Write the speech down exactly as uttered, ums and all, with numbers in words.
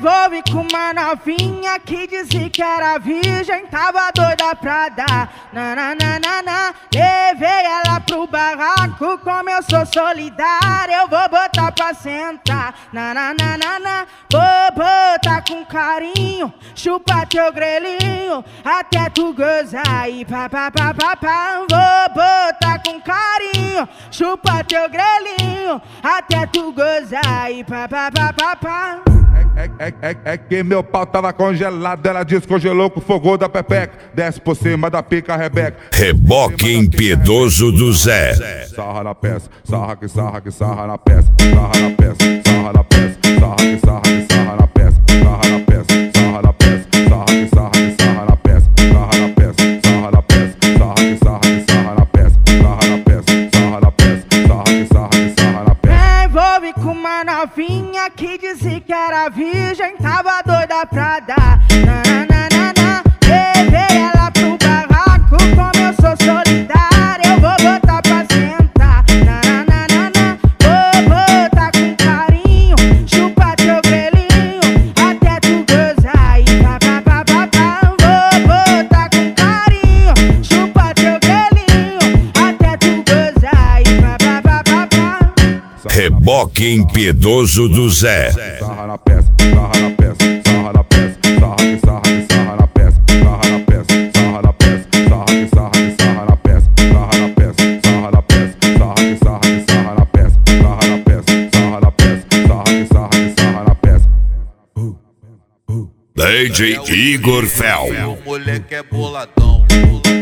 envolve com uma novinha que disse que era virgem, tava doida pra dar. Nananana, levei ela pro barraco, como eu sou solidário, eu vou botar pra sentar. Nananana, vou botar com carinho, chupa teu grelhinho, até tu gozar e pá pá pá pá pá. Vou botar com carinho, chupa teu grelhinho, até tu gozar e pá pá pá pá pá. É, é, é, é que meu pau tava congelado, ela descongelou com o fogo da pepeca. Desce por cima da pica, Rebeca. Reboque impiedoso do Zé. Sarra na peça, sarra que sarra que sarra na peça. Sarra na peça, sarra na peça. Sarra que sarra que sarra na peça. Sarra na peça, sarra na peça. Sarra que sarra que sarra na peça. Sarra na peça, sarra na peça. Sarra que sarra que sarra na peça. Sarra na peça, sarra na peça. Sarra que sarra que sarra na peça. Envolve com uma novinha que disse que era virgem, tava doida pra dar. Nananana, levei ela pro barraco, como eu sou solidário, eu vou botar pra sentar. Nananana, vou botar com carinho, chupa teu grelhinho, até tu gozar e pá pá pá pá pá. Vou botar com carinho, chupa teu grelhinho, até tu gozar e pá pá pá pá pá. Reboque impiedoso do Zé. Sarra na peça, sarra na peça, sarra na peça, sarra que sarra que sarra na peça, sarra na peça, sarra na peça, sarra que sarra que sarra na peça, sarra na peça, sarra na peça, sarra que sarra que sarra na peça, sarra na peça, sarra na peça, sarra que sarra que sarra na peça. D J Igor Fel. O moleque é boladão.